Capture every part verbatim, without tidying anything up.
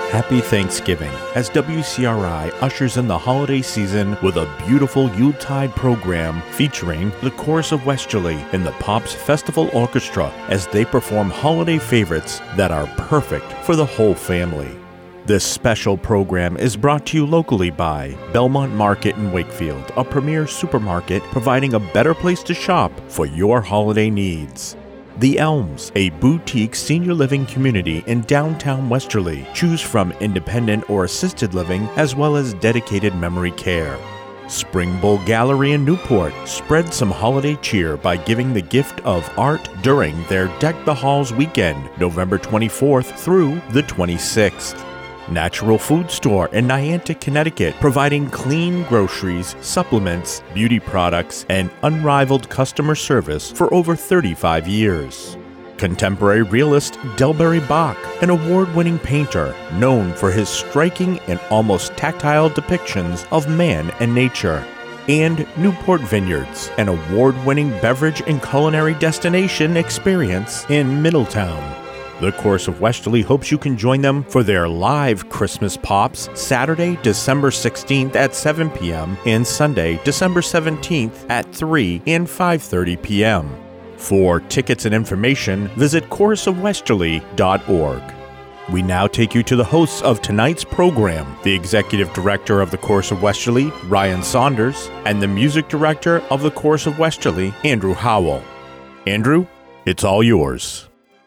Happy Thanksgiving as W C R I ushers in the holiday season with a beautiful Yuletide program featuring the Chorus of Westerly and the Pops Festival Orchestra as they perform holiday favorites that are perfect for the whole family. This special program is brought to you locally by Belmont Market in Wakefield, a premier supermarket providing a better place to shop for your holiday needs. The Elms, a boutique senior living community in downtown Westerly. Choose from independent or assisted living as well as dedicated memory care. Spring Bowl Gallery in Newport. Spread some holiday cheer by giving the gift of art during their Deck the Halls weekend, November twenty-fourth through the twenty-sixth. Natural Food Store in Niantic, Connecticut, providing clean groceries, supplements, beauty products, and unrivaled customer service for over thirty-five years. Contemporary realist Delberry Bach, an award-winning painter known for his striking and almost tactile depictions of man and nature. And Newport Vineyards, an award-winning beverage and culinary destination experience in Middletown. The Chorus of Westerly hopes you can join them for their live Christmas Pops Saturday, December sixteenth at seven p.m. and Sunday, December seventeenth at three and five thirty p.m. For tickets and information, visit chorus of westerly dot org. We now take you to the hosts of tonight's program, the Executive Director of the Chorus of Westerly, Ryan Saunders, and the Music Director of the Chorus of Westerly, Andrew Howell. Andrew, it's all yours.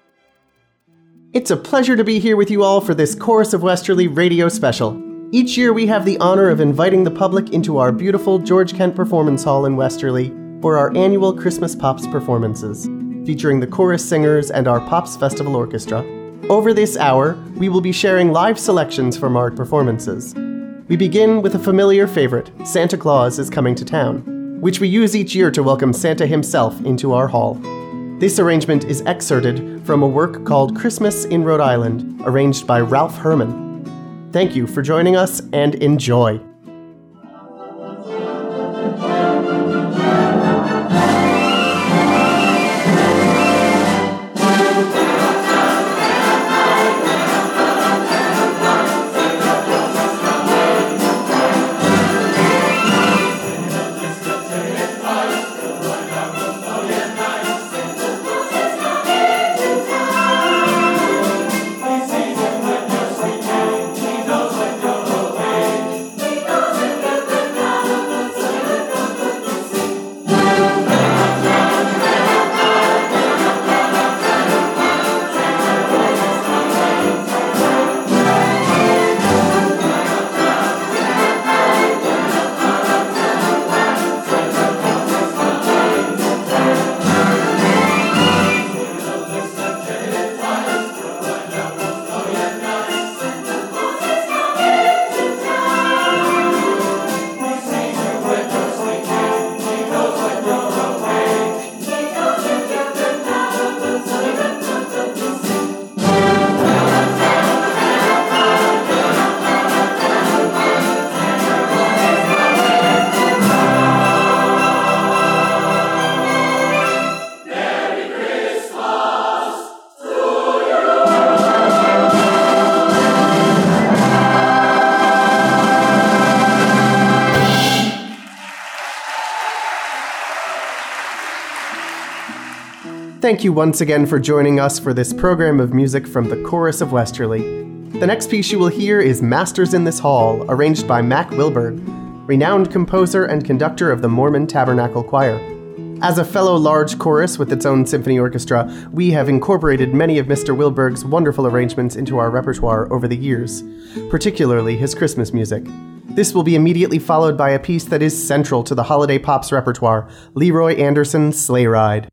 It's a pleasure to be here with you all for this Chorus of Westerly radio special. Each year we have the honor of inviting the public into our beautiful George Kent Performance Hall in Westerly for our annual Christmas Pops performances, featuring the chorus singers and our Pops Festival Orchestra. Over this hour, we will be sharing live selections from our performances. We begin with a familiar favorite, Santa Claus is Coming to Town, which we use each year to welcome Santa himself into our hall. This arrangement is excerpted from a work called Christmas in Rhode Island, arranged by Ralph Herman. Thank you for joining us, and enjoy. Thank you once again for joining us for this program of music from the Chorus of Westerly. The next piece you will hear is Masters in This Hall, arranged by Mac Wilberg, renowned composer and conductor of the Mormon Tabernacle Choir. As a fellow large chorus with its own symphony orchestra, we have incorporated many of Mister Wilberg's wonderful arrangements into our repertoire over the years, particularly his Christmas music. This will be immediately followed by a piece that is central to the Holiday Pops repertoire, Leroy Anderson's Sleigh Ride.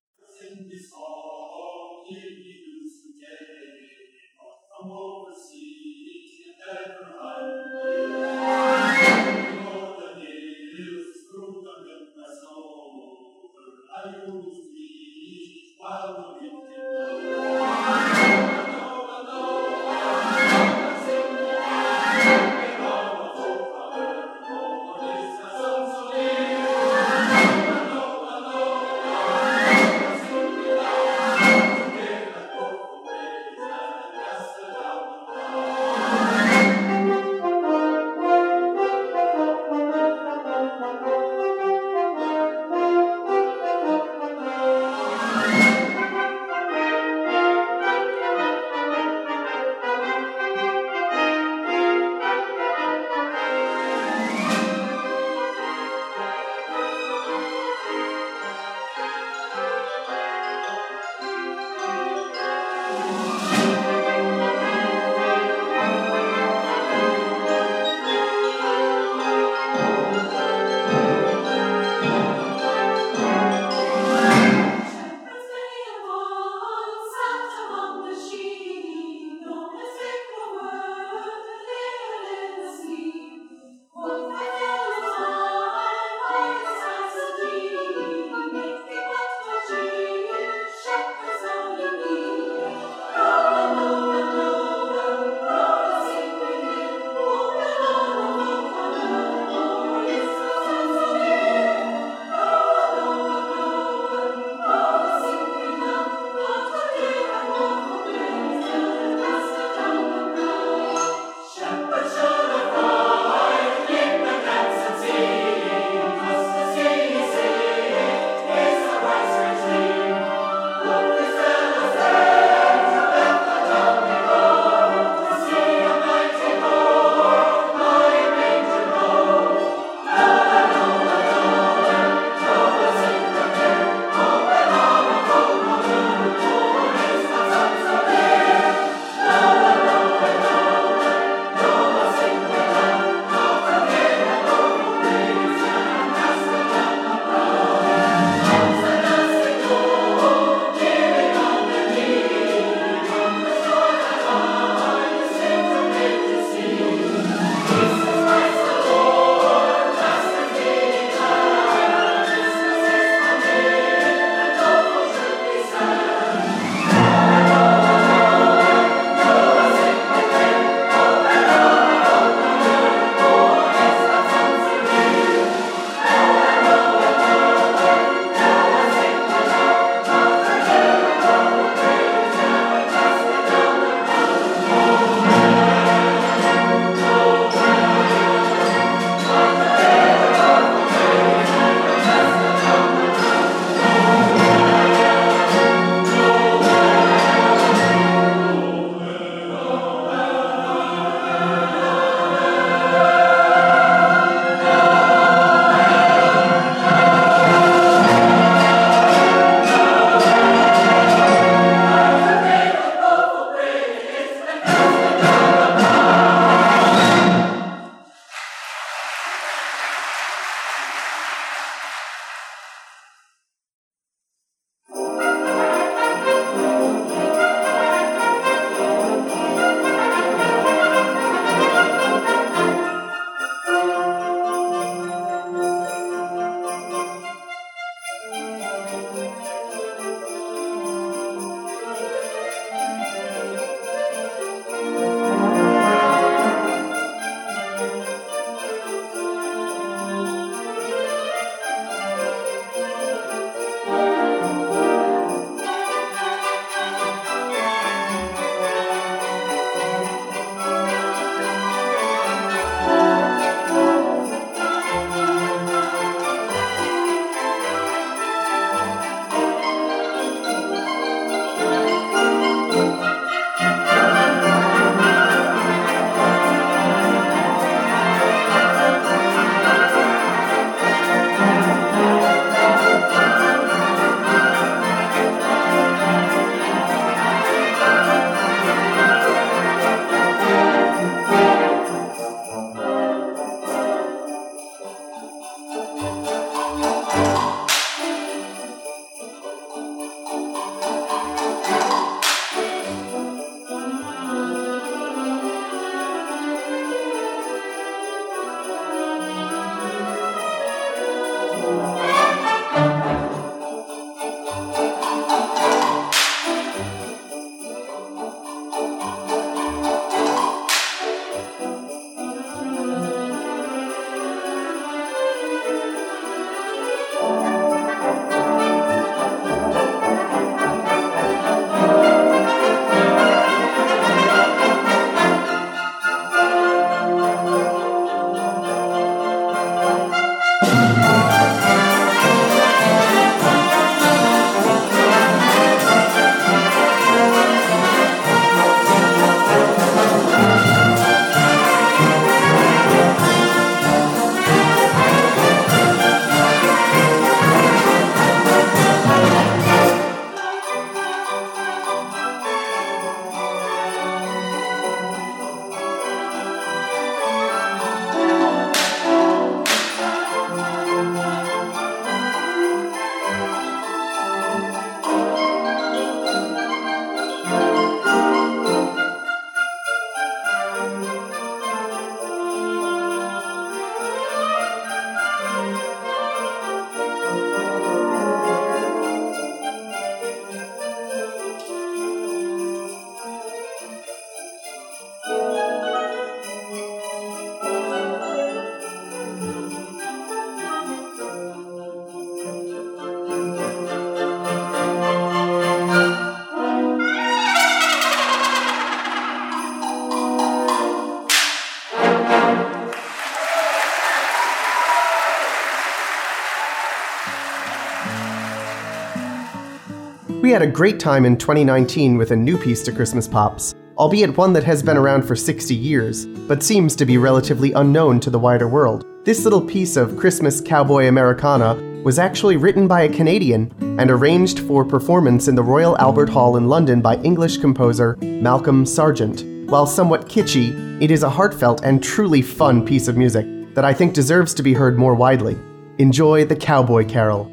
We had a great time in twenty nineteen with a new piece to Christmas Pops, albeit one that has been around for sixty years, but seems to be relatively unknown to the wider world. This little piece of Christmas cowboy Americana was actually written by a Canadian and arranged for performance in the Royal Albert Hall in London by English composer Malcolm Sargent. While somewhat kitschy, it is a heartfelt and truly fun piece of music that I think deserves to be heard more widely. Enjoy the Cowboy Carol.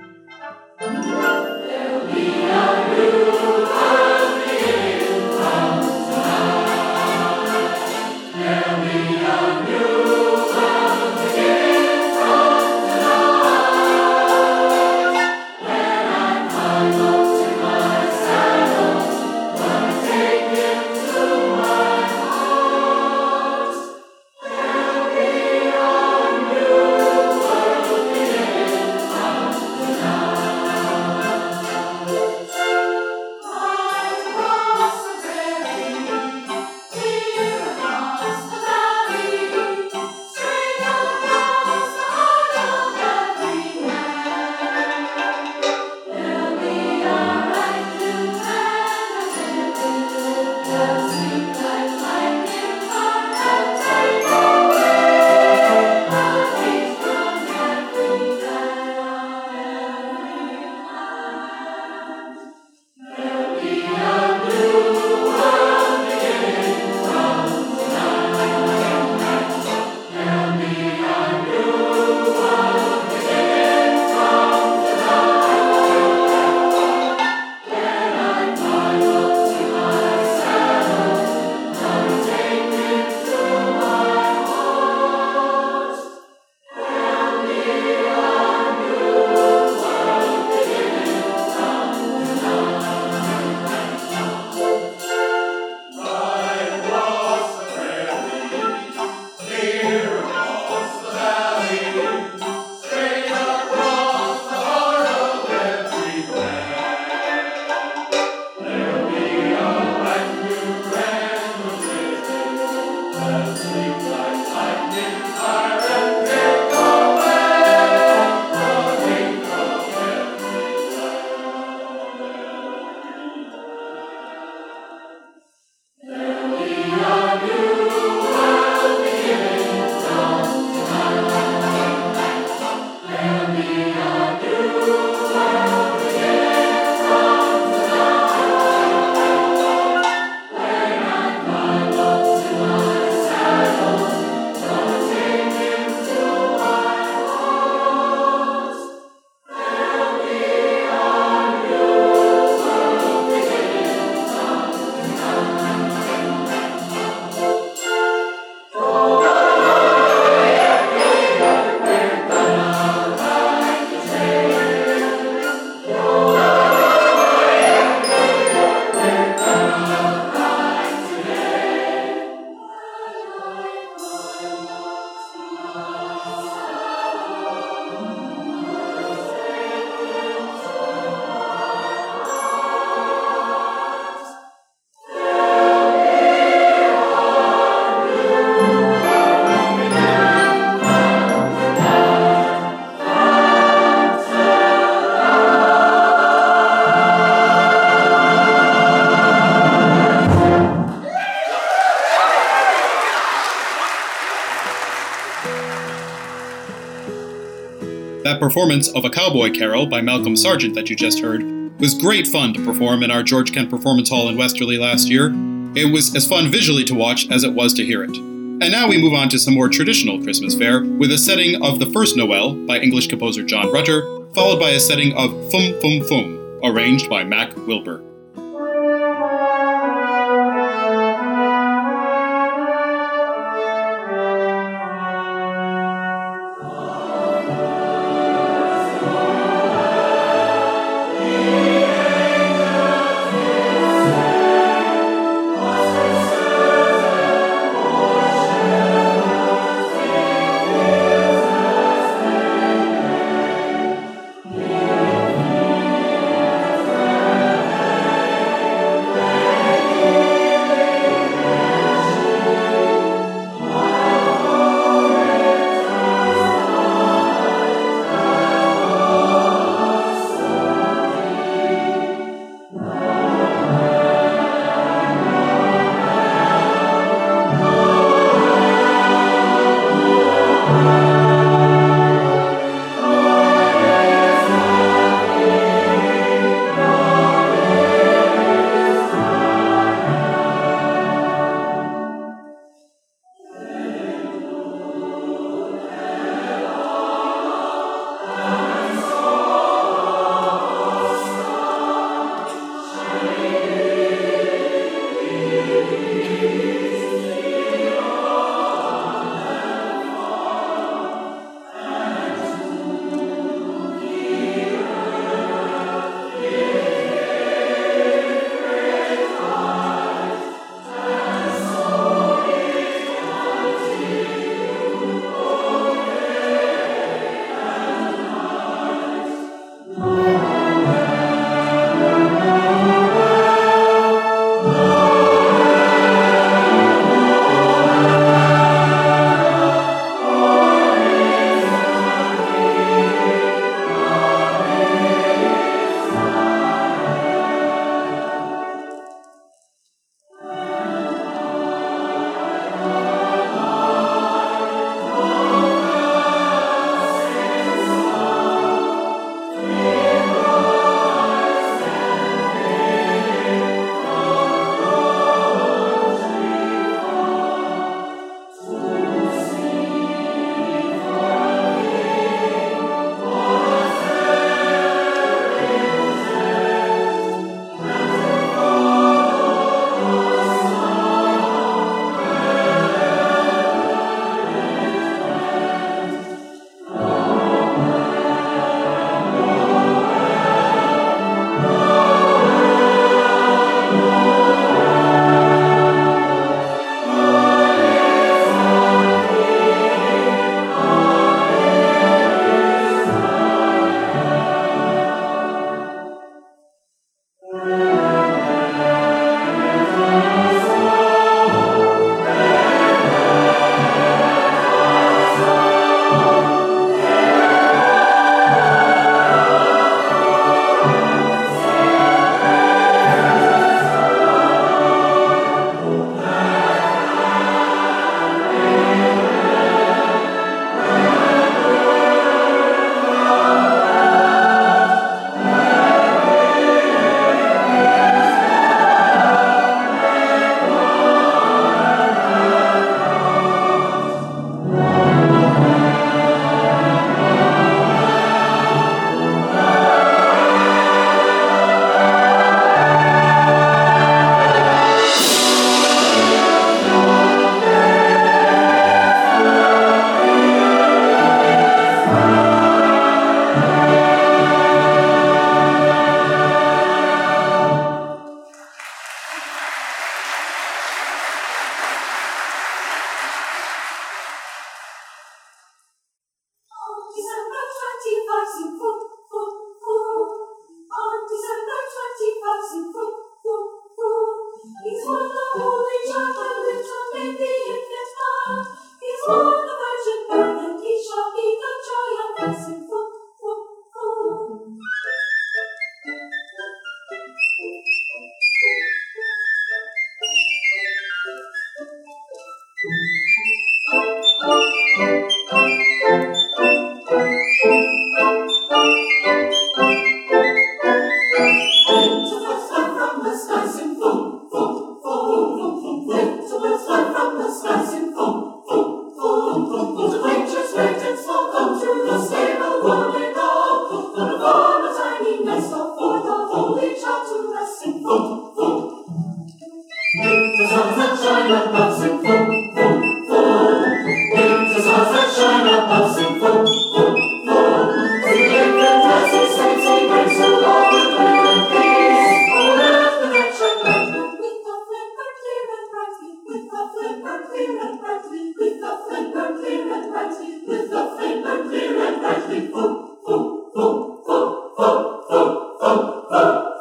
That performance of A Cowboy Carol by Malcolm Sargent that you just heard was great fun to perform in our George Kent Performance Hall in Westerly last year. It was as fun visually to watch as it was to hear it. And now we move on to some more traditional Christmas fare with a setting of The First Noel by English composer John Rutter, followed by a setting of Fum Fum Fum, arranged by Mac Wilbur.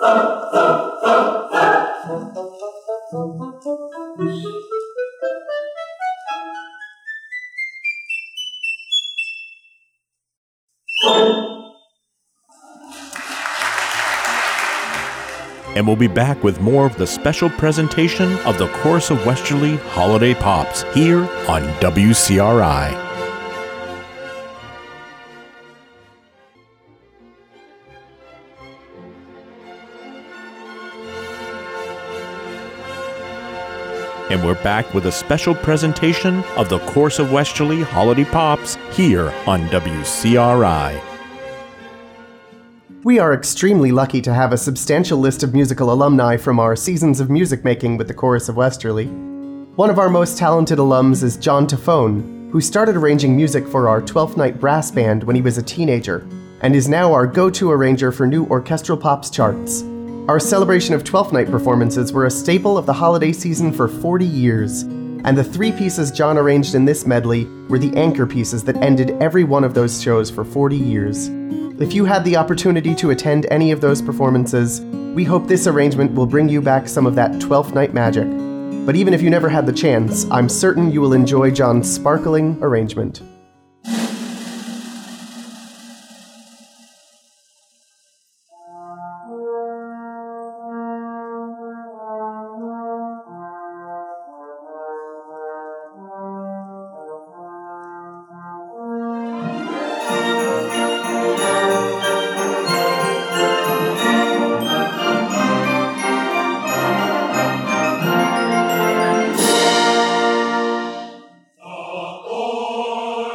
And we'll be back with more of the special presentation of the Chorus of Westerly Holiday Pops here on W C R I. And we're back with a special presentation of the Chorus of Westerly Holiday Pops here on W C R I. We are extremely lucky to have a substantial list of musical alumni from our seasons of music making with the Chorus of Westerly. One of our most talented alums is John Tafone, who started arranging music for our Twelfth Night Brass Band when he was a teenager, and is now our go-to arranger for new orchestral pops charts. Our celebration of Twelfth Night performances were a staple of the holiday season for forty years, and the three pieces John arranged in this medley were the anchor pieces that ended every one of those shows for forty years. If you had the opportunity to attend any of those performances, we hope this arrangement will bring you back some of that Twelfth Night magic. But even if you never had the chance, I'm certain you will enjoy John's sparkling arrangement. Oh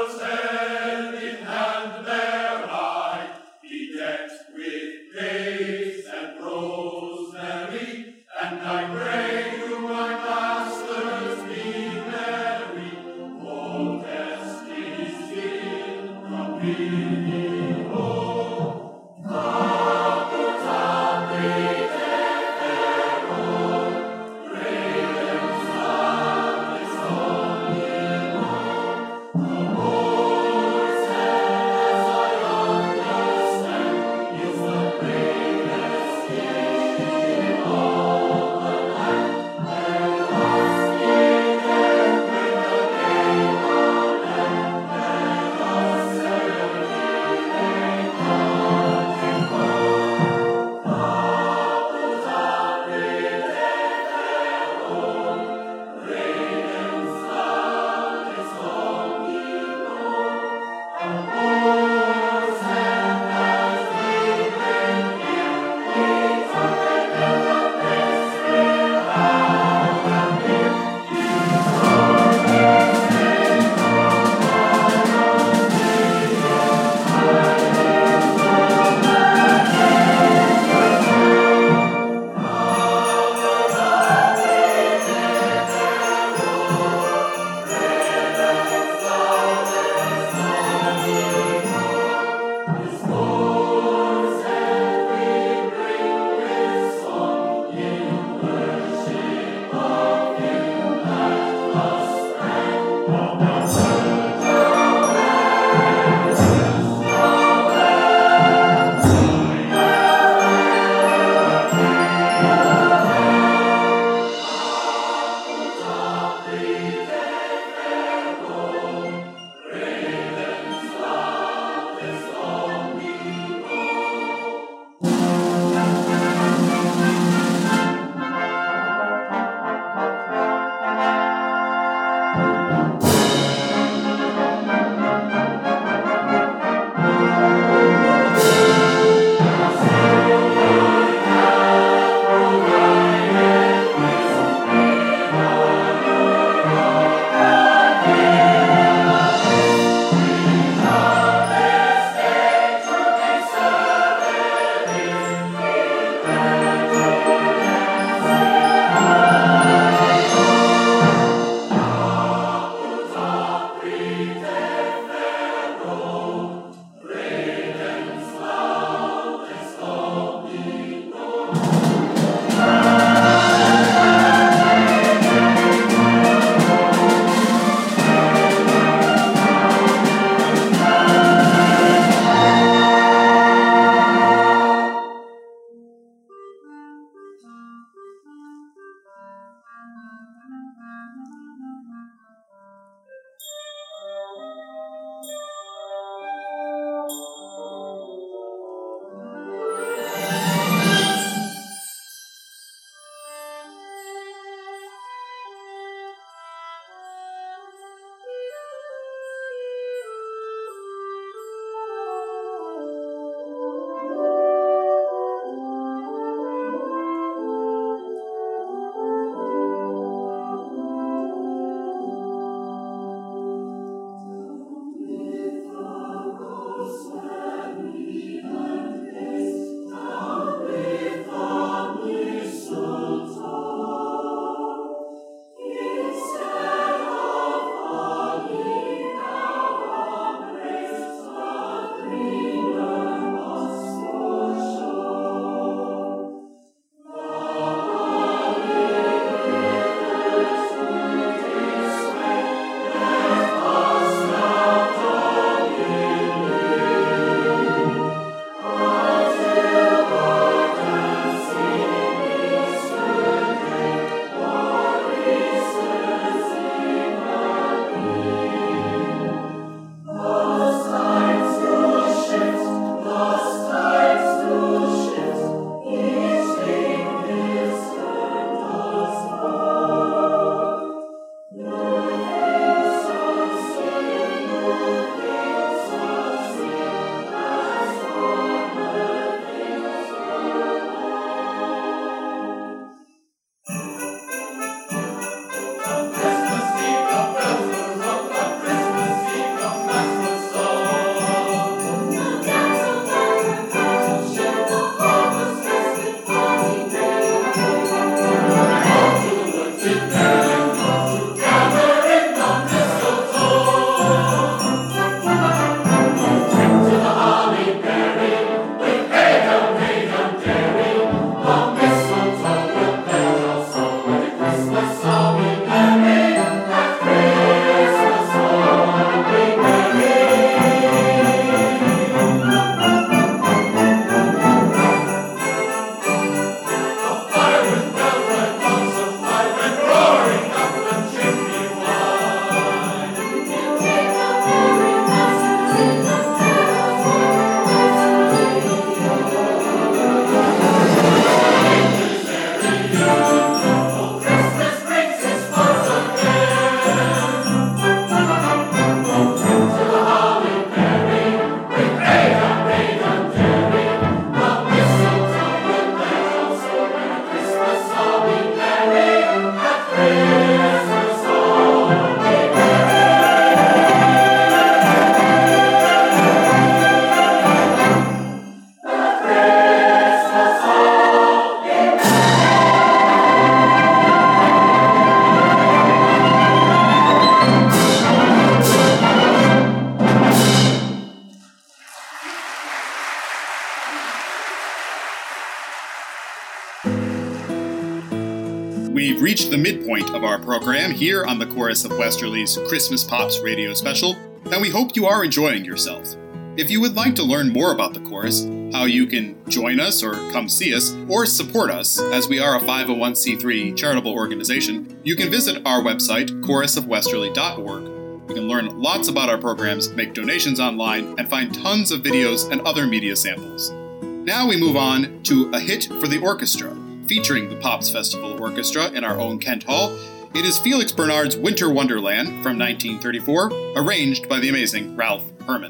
We've reached the midpoint of our program here on the Chorus of Westerly's Christmas Pops radio special, and we hope you are enjoying yourself. If you would like to learn more about the chorus, how you can join us or come see us, or support us, as we are a five oh one c three charitable organization, you can visit our website, chorus of westerly dot org. You can learn lots about our programs, make donations online, and find tons of videos and other media samples. Now we move on to A Hit for the Orchestra, featuring the Pops Festival Orchestra in our own Kent Hall. It is Felix Bernard's Winter Wonderland from nineteen thirty-four, arranged by the amazing Ralph Herman.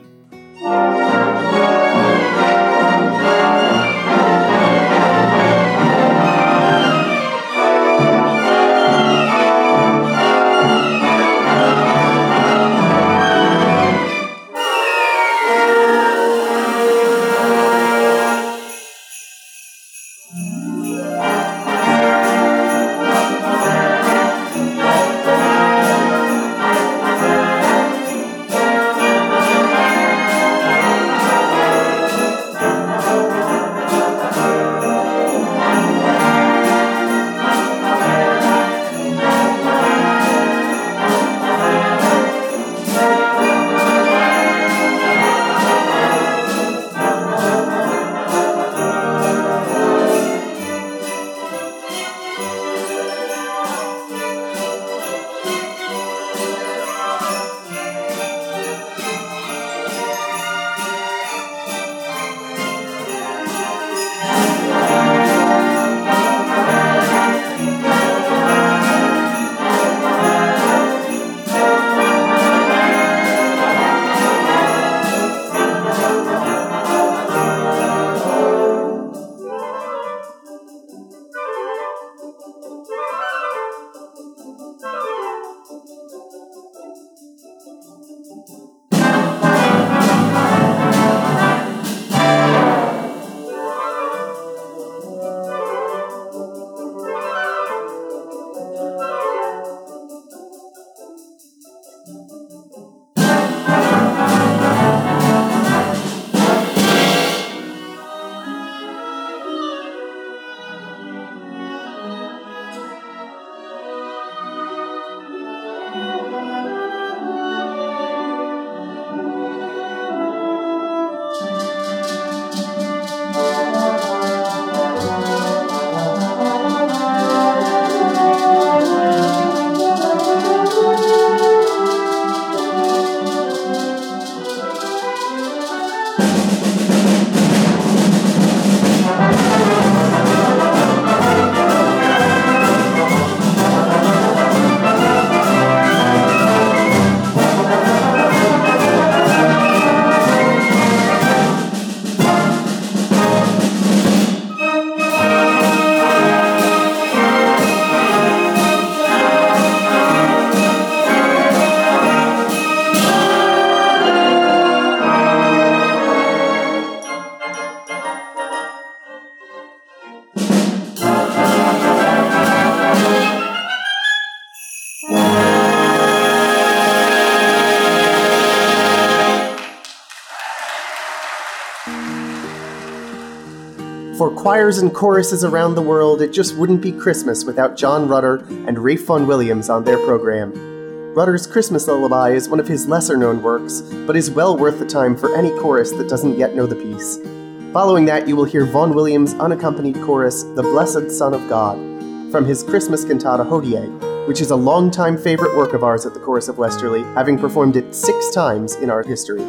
For choirs and choruses around the world, it just wouldn't be Christmas without John Rutter and Ralph Vaughan Williams on their program. Rutter's Christmas Lullaby is one of his lesser-known works, but is well worth the time for any chorus that doesn't yet know the piece. Following that, you will hear Vaughan Williams' unaccompanied chorus, The Blessed Son of God, from his Christmas cantata Hodie, which is a long-time favorite work of ours at the Chorus of Westerly, having performed it six times in our history.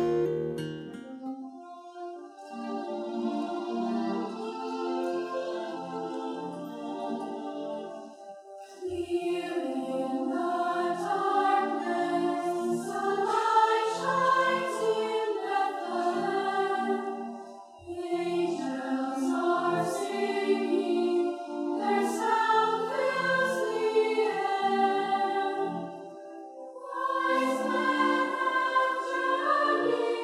Wise men have journeyed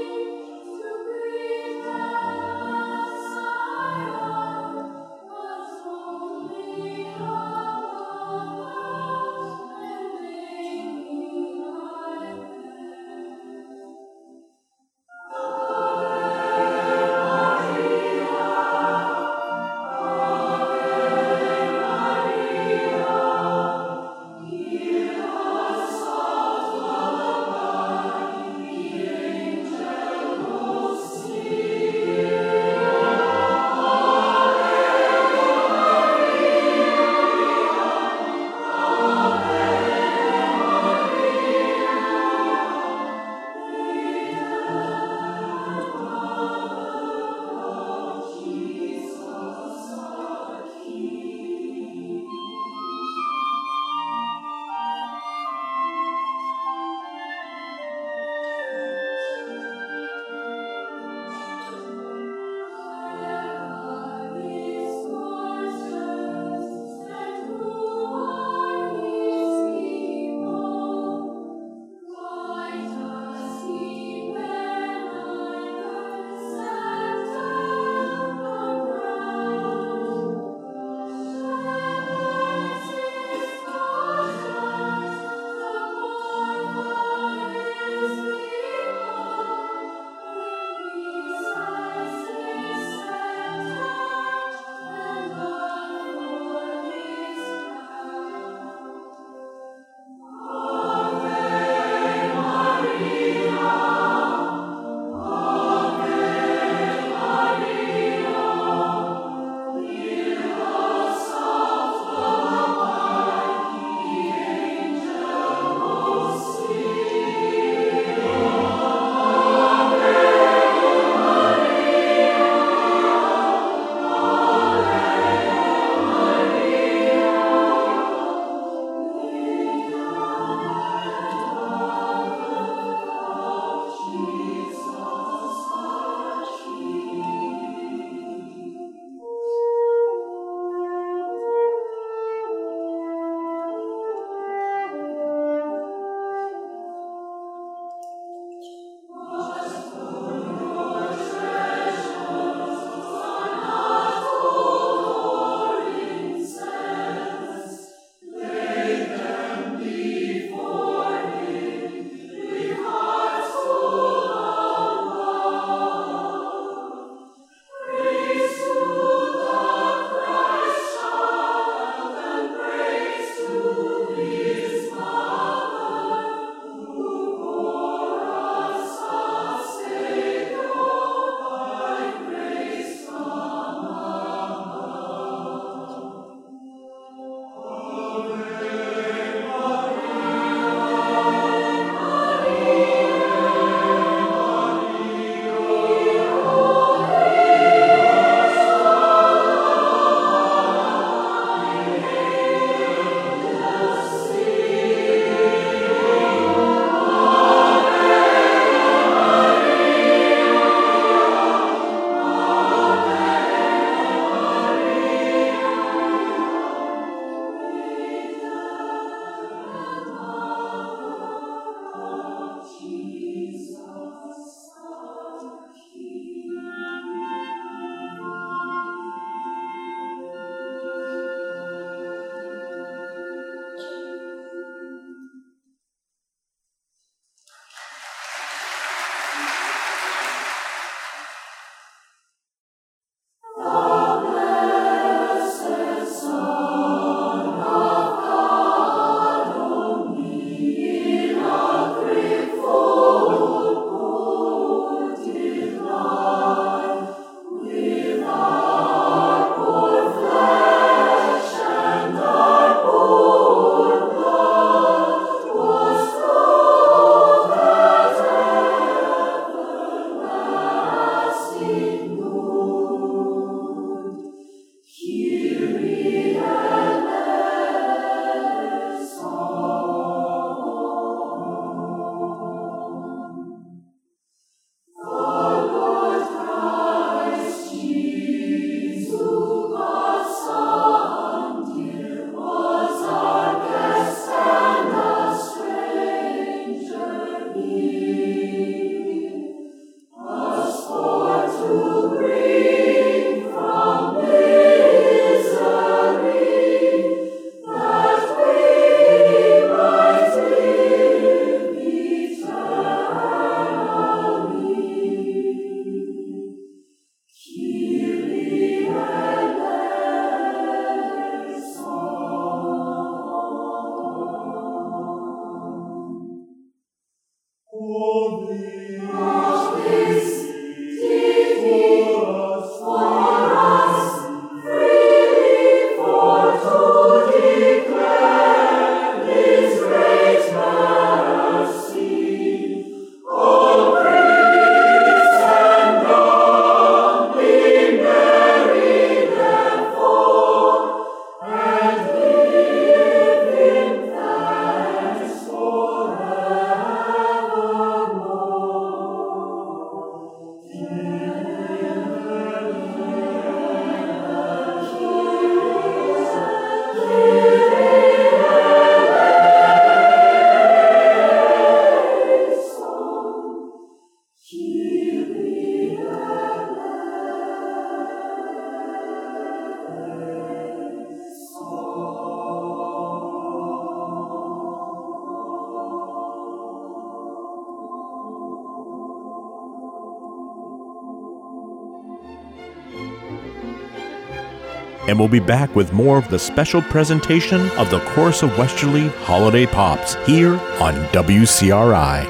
and we'll be back with more of the special presentation of the Chorus of Westerly Holiday Pops here on W C R I.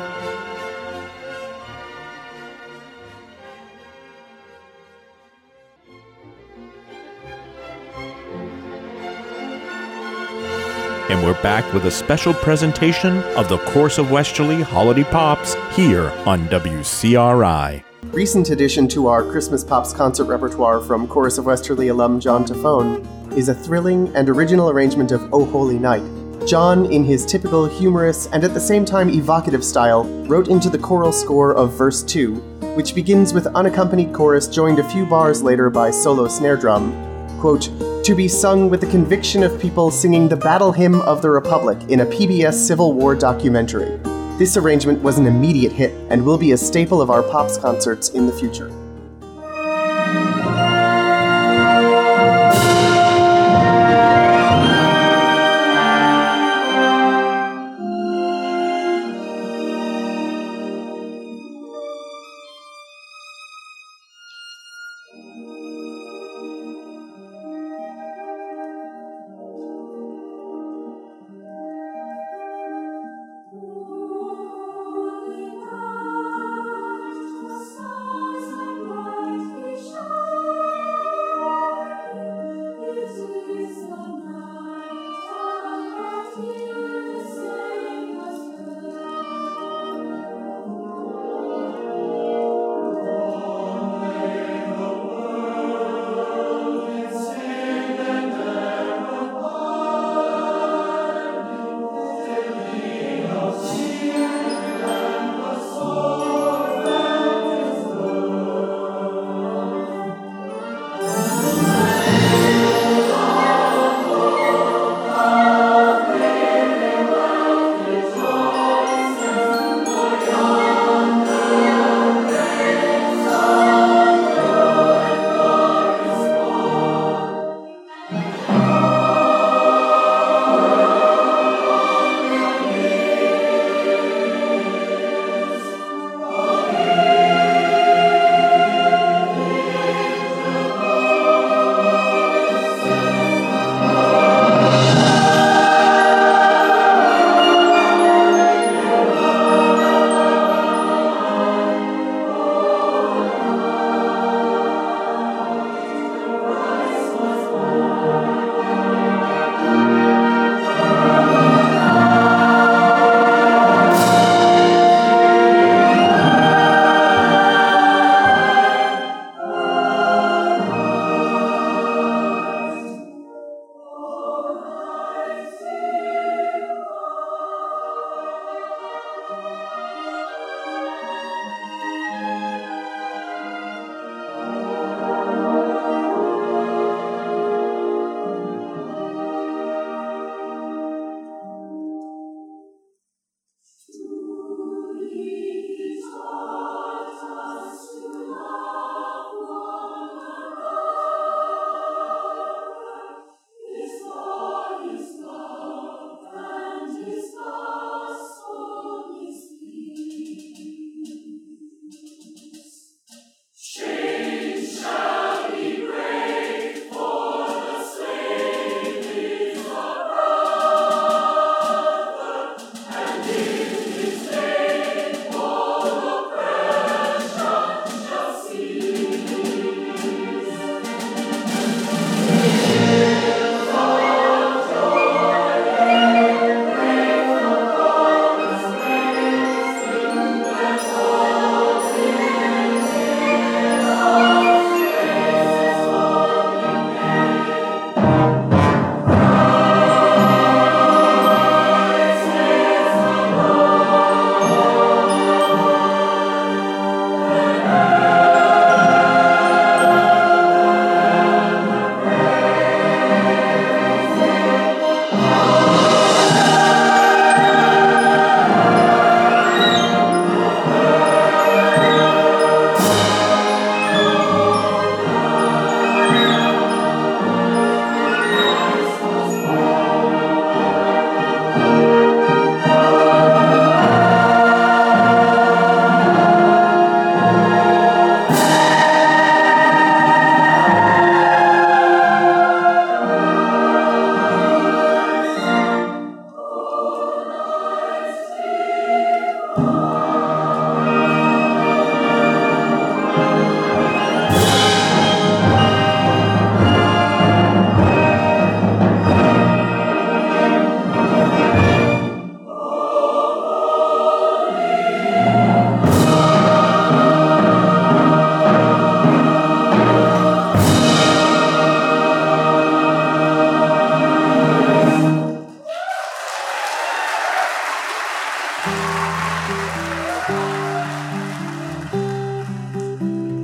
And we're back with a special presentation of the Chorus of Westerly Holiday Pops here on W C R I. Recent addition to our Christmas Pops concert repertoire from Chorus of Westerly alum John Tafone is a thrilling and original arrangement of O Holy Night. John, in his typical humorous and at the same time evocative style, wrote into the choral score of verse two, which begins with unaccompanied chorus joined a few bars later by solo snare drum, quote, "to be sung with the conviction of people singing the battle hymn of the Republic in a P B S Civil War documentary." This arrangement was an immediate hit and will be a staple of our Pops concerts in the future. Stars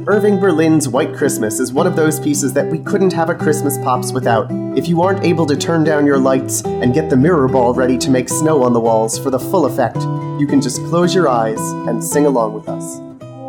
Irving Berlin's White Christmas is one of those pieces that we couldn't have a Christmas Pops without. If you aren't able to turn down your lights and get the mirror ball ready to make snow on the walls for the full effect, you can just close your eyes and sing along with us.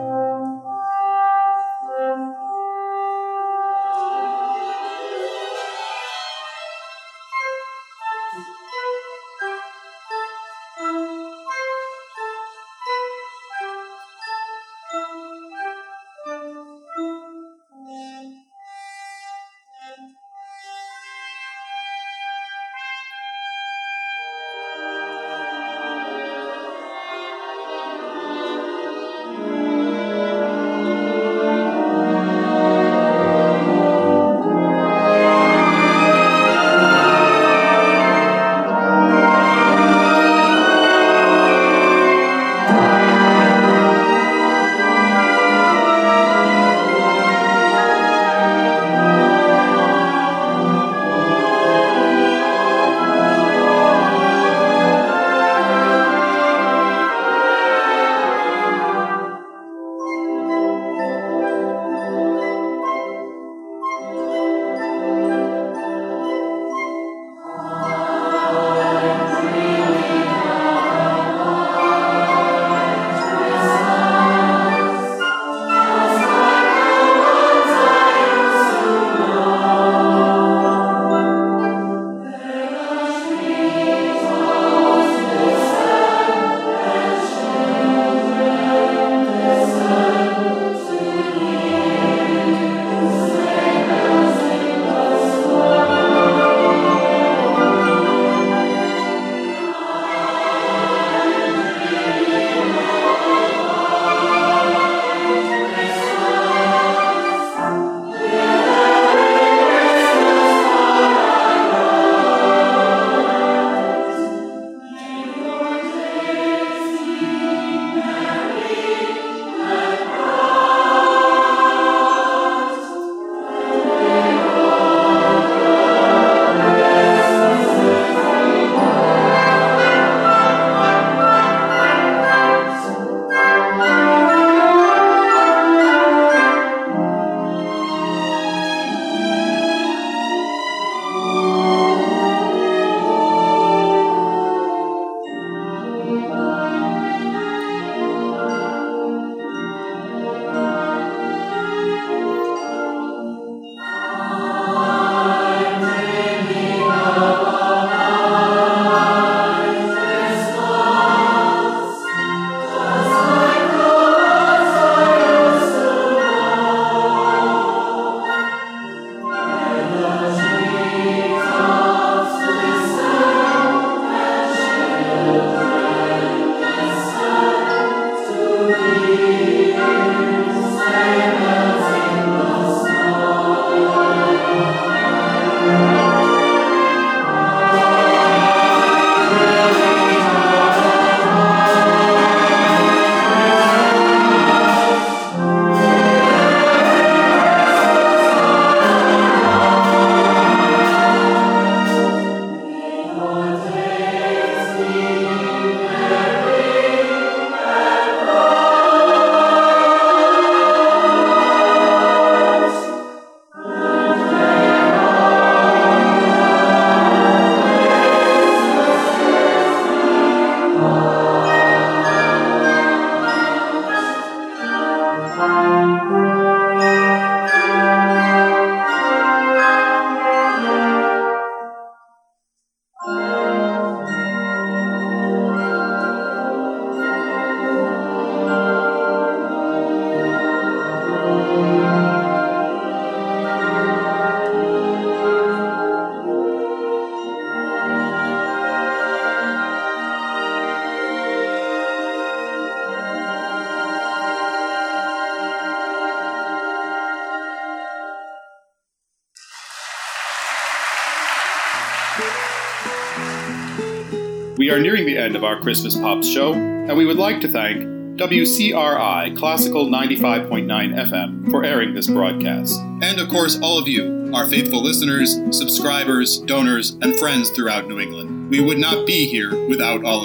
We are nearing the end of our Christmas Pops show, and we would like to thank W C R I Classical ninety-five point nine F M for airing this broadcast. And of course, all of you, our faithful listeners, subscribers, donors, and friends throughout New England. We would not be here without all of you.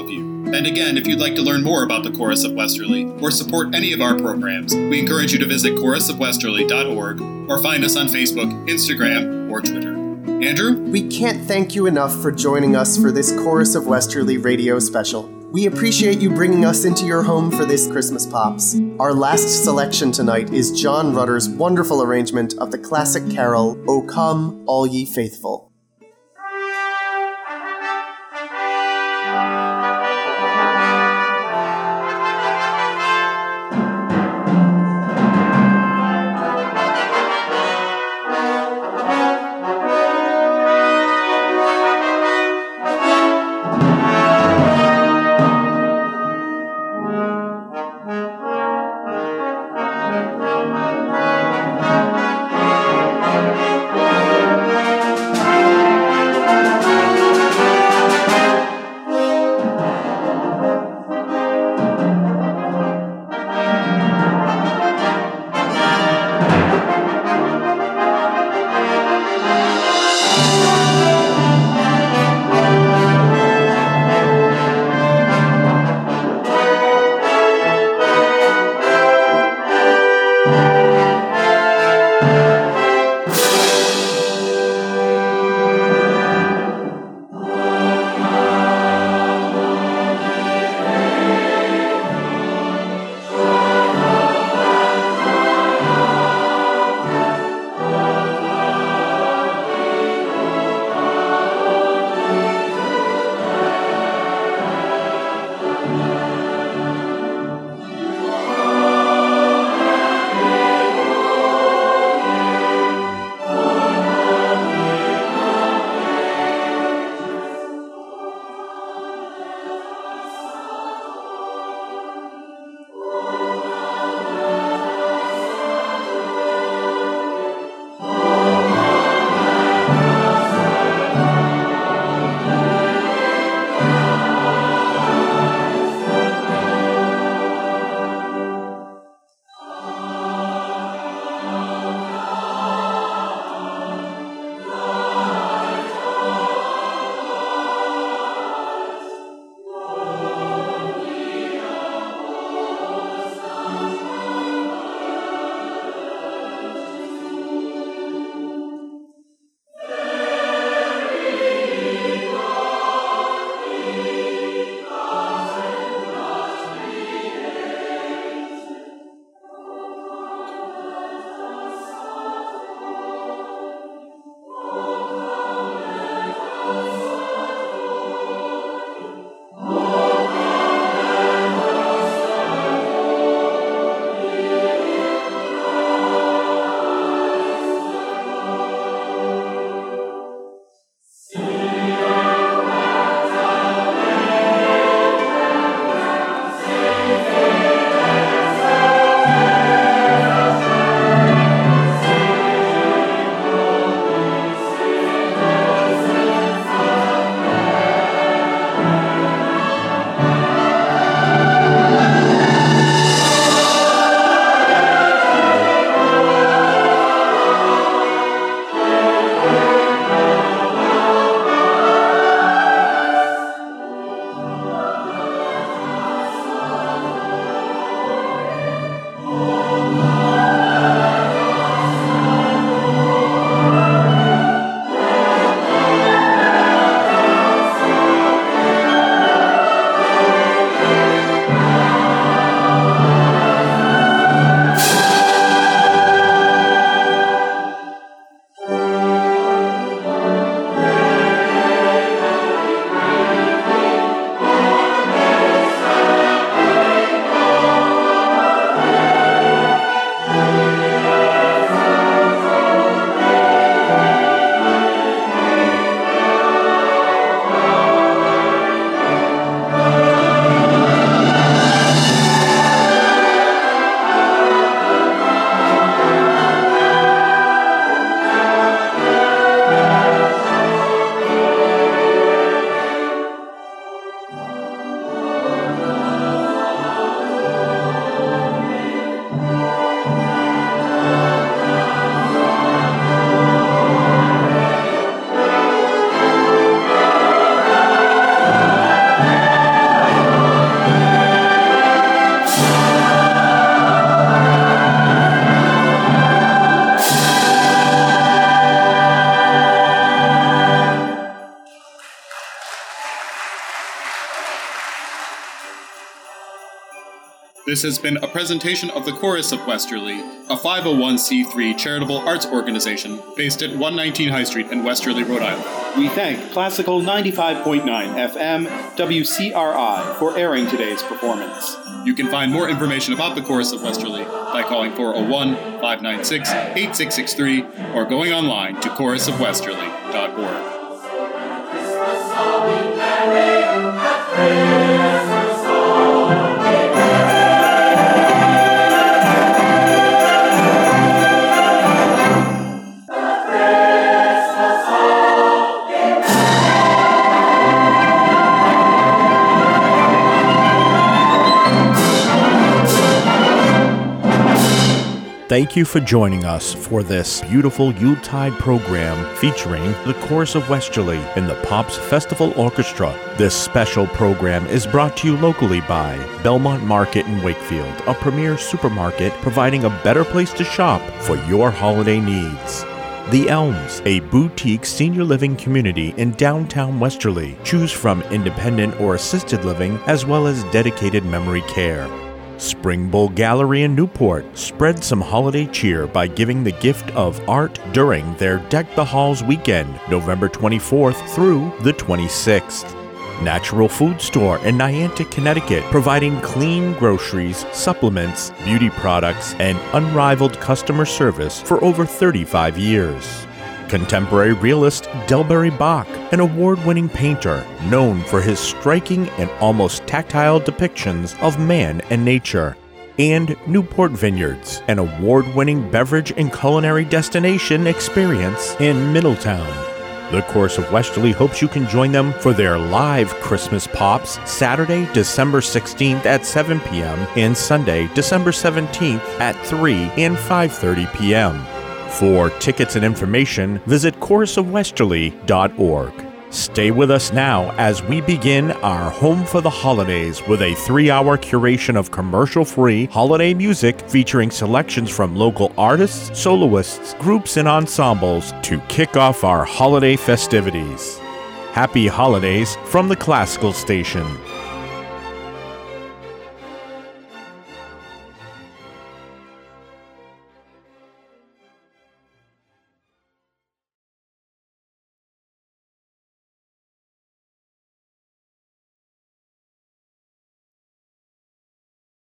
And again, if you'd like to learn more about the Chorus of Westerly or support any of our programs, we encourage you to visit chorus of westerly dot org or find us on Facebook, Instagram, or Twitter. Andrew? We can't thank you enough for joining us for this Chorus of Westerly radio special. We appreciate you bringing us into your home for this Christmas Pops. Our last selection tonight is John Rutter's wonderful arrangement of the classic carol, O Come, All Ye Faithful. This has been a presentation of the Chorus of Westerly, a five oh one c three charitable arts organization based at one nineteen High Street in Westerly, Rhode Island. We thank Classical ninety-five point nine F M W C R I for airing today's performance. You can find more information about the Chorus of Westerly by calling four oh one, five nine six, eight six six three or going online to chorus of westerly dot org. Thank you for joining us for this beautiful Yuletide program featuring the Chorus of Westerly and the Pops Festival Orchestra. This special program is brought to you locally by Belmont Market in Wakefield, a premier supermarket providing a better place to shop for your holiday needs. The Elms, a boutique senior living community in downtown Westerly. Choose from independent or assisted living as well as dedicated memory care. Spring Bowl Gallery in Newport. Spread some holiday cheer by giving the gift of art during their Deck the Halls weekend, November twenty-fourth through the twenty-sixth. Natural Food Store in Niantic, Connecticut, providing clean groceries, supplements, beauty products, and unrivaled customer service for over thirty-five years. Contemporary realist Delberry Bach, an award-winning painter known for his striking and almost tactile depictions of man and nature. And Newport Vineyards, an award-winning beverage and culinary destination experience in Middletown. The Chorus of Westerly hopes you can join them for their live Christmas Pops Saturday, December sixteenth at seven p.m. and Sunday, December seventeenth at three and five thirty p.m. For tickets and information, visit chorus of westerly dot org. Stay with us now as we begin our Home for the Holidays with a three-hour curation of commercial-free holiday music featuring selections from local artists, soloists, groups, and ensembles to kick off our holiday festivities. Happy holidays from the Classical Station.